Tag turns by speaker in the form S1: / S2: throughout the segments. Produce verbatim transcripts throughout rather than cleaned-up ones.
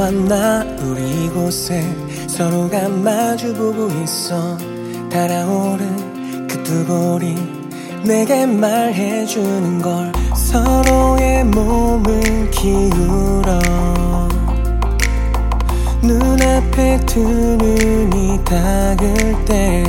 S1: 만나 우리 이곳에 서로가 마주보고 있어. 달아오른 그 두 볼이 내게 말해주는 걸. 서로의 몸을 기울여 눈앞에 두 눈이 닿을 때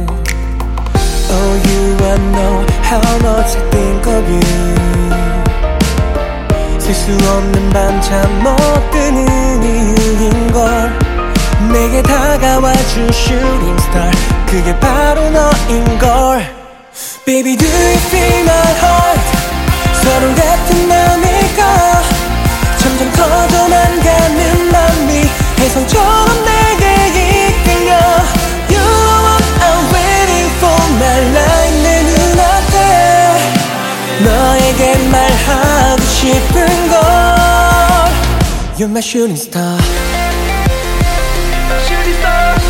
S1: Oh, you wanna know how much I think of you. 셀 수 없는 밤 잠 못 드는 이유인걸. 내게 다가와준 shooting star, 그게 바로 너인걸. Baby, do you feel my heart? 서로 같은 맘일까? 점점 커져만 가는 맘이 혜성처럼 내게 이끌려. You are what I'm waiting for, my life 내 눈앞에 너에게 말하고 싶은 걸. You're my shooting star. Shooting star.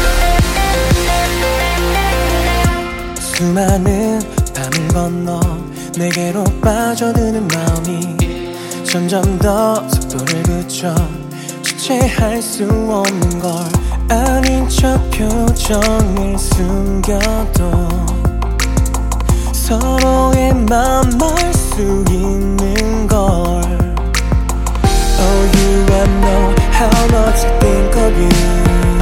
S1: 수많은 밤을 건너 내게로 빠져드는 마음이 점점 더 속도를 붙여 주체할 수 없는 걸. 아닌 척 표정을 숨겨도 서로의 맘 알 수 있는 걸. Oh, you wanna know how much I think of you.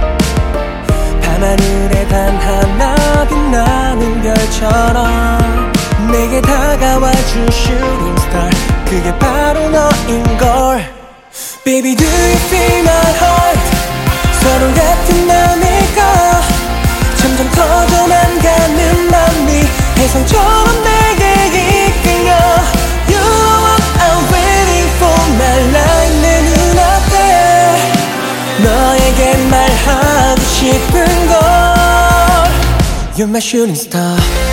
S1: 밤하늘에 단 하나 빛나는 별처럼 내게 다가와준 shooting star, 그게 바로 너인걸. Baby, do you feel my heart? 서로 같은 맘일까? 점점 커져만 가는 맘이 혜성처럼 내게 이끌려. You are what I'm waiting for, my life 내 눈앞에 너에게 말하고 싶은 걸. You're my shooting star.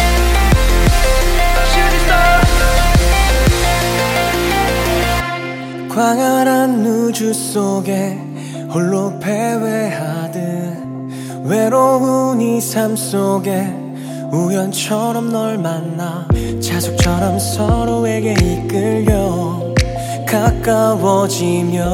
S1: 광활한 우주 속에 홀로 패회하듯 외로운 이 삶 속에 우연처럼 널 만나 자석처럼 서로에게 이끌려 가까워지면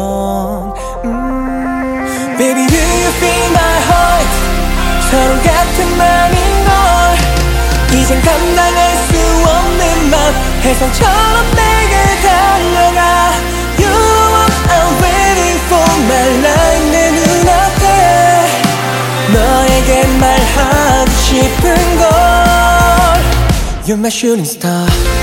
S1: 음. Baby, do you feel my heart? 서로 같은 맘인걸. 이젠 감당할 수 없는 맘 혜성처럼 내게 달려가. You are what I'm waiting for, my life 내 눈앞에 너에게 말하고 싶은 걸. You're my shooting star.